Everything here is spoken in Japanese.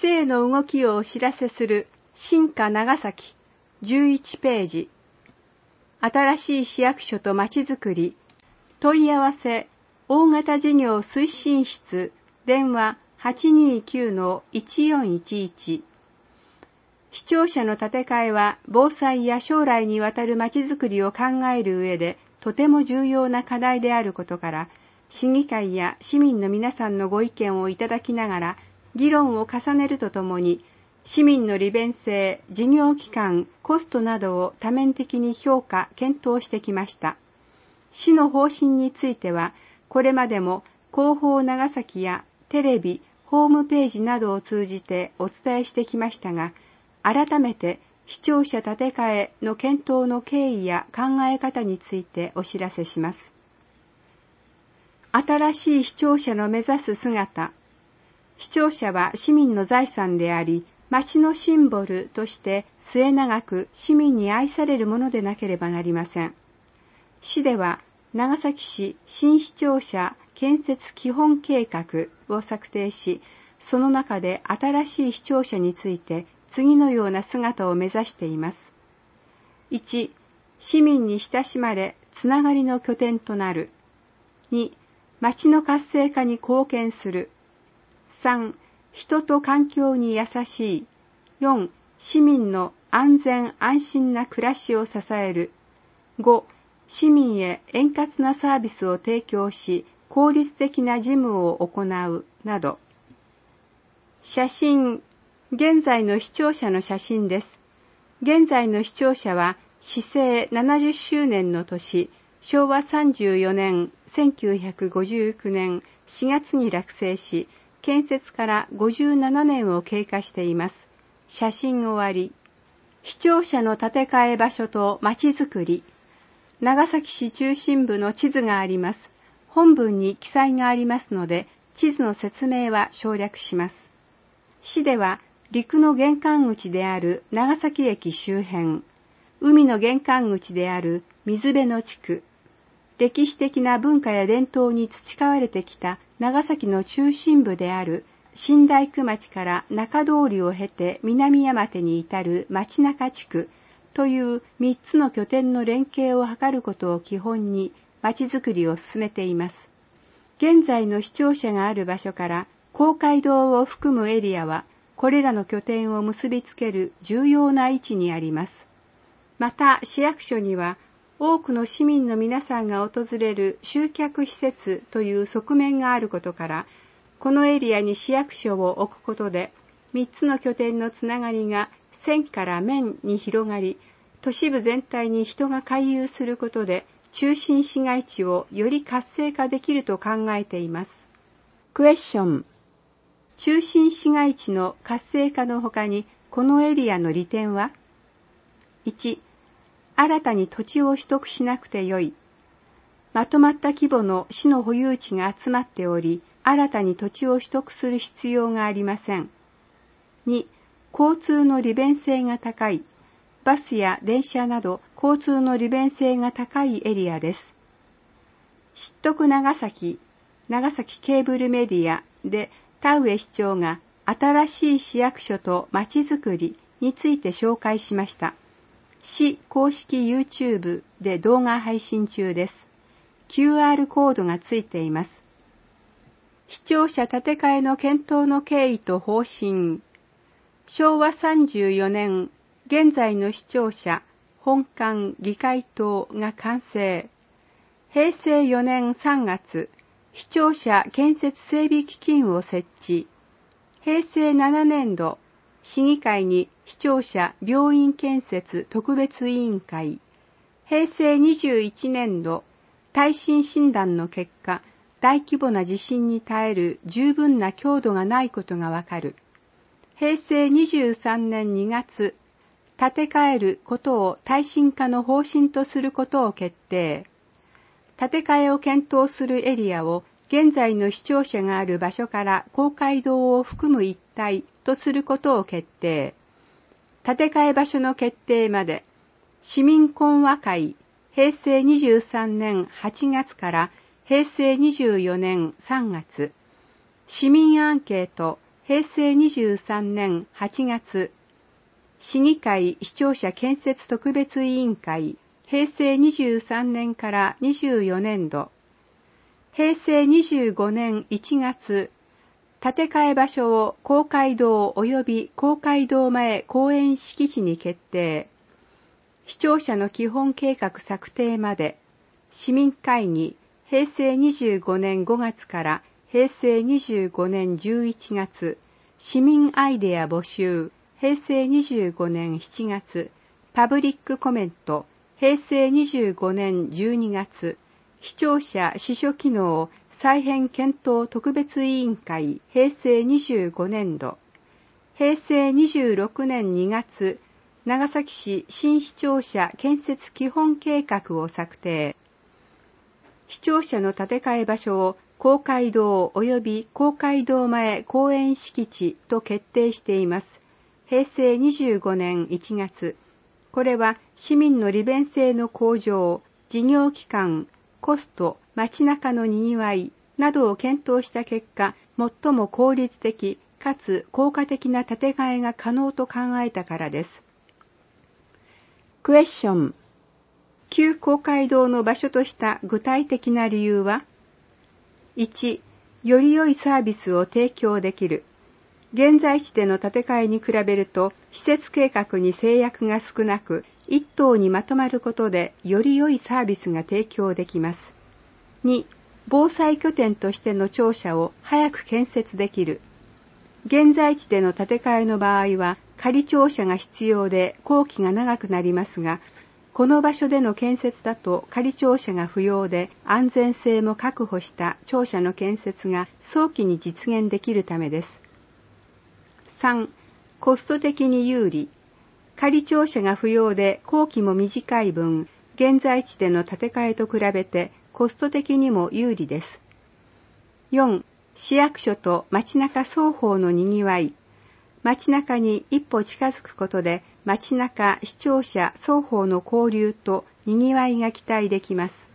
政の動きをお知らせする新華長崎11ページ。新しい市役所とまちづくり。問い合わせ大型事業推進室電話 829-1411。市庁舎の建て替えは防災や将来にわたるまちづくりを考える上でとても重要な課題であることから、市議会や市民の皆さんのご意見をいただきながら議論を重ねるとともに、市民の利便性、事業期間、コストなどを多面的に評価・検討してきました。市の方針については、これまでも広報長崎やテレビ、ホームページなどを通じてお伝えしてきましたが、改めて市庁舎建て替えの検討の経緯や考え方についてお知らせします。新しい市庁舎の目指す姿。市庁舎は市民の財産であり、町のシンボルとして末永く市民に愛されるものでなければなりません。市では長崎市新市庁舎建設基本計画を策定し、その中で新しい市庁舎について次のような姿を目指しています。1、市民に親しまれ、つながりの拠点となる。2、町の活性化に貢献する。3、人と環境に優しい。4、市民の安全安心な暮らしを支える。5、市民へ円滑なサービスを提供し、効率的な事務を行うなど。写真、現在の市庁舎の写真です。現在の市庁舎は市制70周年の年、昭和34年1959年4月に落成し、建設から57年を経過しています。写真終わり。市庁舎の建て替え場所とまちづくり。長崎市中心部の地図があります。本文に記載がありますので、地図の説明は省略します。市では、陸の玄関口である長崎駅周辺、海の玄関口である水辺の地区、歴史的な文化や伝統に培われてきた長崎の中心部である新大工町から中通りを経て南山手に至る町中地区という3つの拠点の連携を図ることを基本に町づくりを進めています。現在の市庁舎がある場所から公会堂を含むエリアはこれらの拠点を結びつける重要な位置にあります。また市役所には多くの市民の皆さんが訪れる集客施設という側面があることから、このエリアに市役所を置くことで、3つの拠点のつながりが線から面に広がり、都市部全体に人が回遊することで、中心市街地をより活性化できると考えています。クエスチョン。中心市街地の活性化のほかに、このエリアの利点は 1、新たに土地を取得しなくてよい。まとまった規模の市の保有地が集まっており、新たに土地を取得する必要がありません。2、交通の利便性が高い。バスや電車など交通の利便性が高いエリアです。知得長崎、長崎ケーブルメディアで田上市長が新しい市役所とまちづくりについて紹介しました。市公式 YouTube で動画配信中です。QR コードがついています。市庁舎建て替えの検討の経緯と方針。昭和34年、現在の市庁舎、本館議会棟が完成。平成4年3月、市庁舎建設整備基金を設置。平成7年度、市議会に市庁舎病院建設特別委員会。平成21年度、耐震診断の結果、大規模な地震に耐える十分な強度がないことがわかる。平成23年2月、建て替えることを耐震化の方針とすることを決定。建て替えを検討するエリアを現在の市庁舎がある場所から公会堂を含む一帯とすることを決定。建て替え場所の決定まで、市民懇話会、平成23年8月から平成24年3月、市民アンケート、 平成23年8月、市議会視聴者建設特別委員会、平成23年から24年度、平成25年1月、建て替え場所を公会堂及び公会堂前公園敷地に決定。視聴者の基本計画策定まで、市民会議、平成25年5月から平成25年11月、市民アイデア募集、平成25年7月、パブリックコメント、平成25年12月、視聴者司書機能再編検討特別委員会平成25年度、平成26年2月、長崎市新視聴者建設基本計画を策定。視聴者の建て替え場所を公会堂及び公会堂前公園敷地と決定しています。平成25年1月、これは市民の利便性の向上、事業期間、コスト、街中のにぎわいなどを検討した結果、最も効率的かつ効果的な建て替えが可能と考えたからです。クエスチョン。旧公会堂の場所とした具体的な理由は ?1、より良いサービスを提供できる。現在地での建て替えに比べると、施設計画に制約が少なく、一棟にまとまることでより良いサービスが提供できます。2、防災拠点としての庁舎を早く建設できる。現在地での建て替えの場合は仮庁舎が必要で工期が長くなりますが、この場所での建設だと仮庁舎が不要で安全性も確保した庁舎の建設が早期に実現できるためです。3、コスト的に有利。仮庁舎が不要で工期も短い分、現在地での建て替えと比べてコスト的にも有利です。4、市役所と街中双方のにぎわい。街中に一歩近づくことで街中、視聴者双方の交流とにぎわいが期待できます。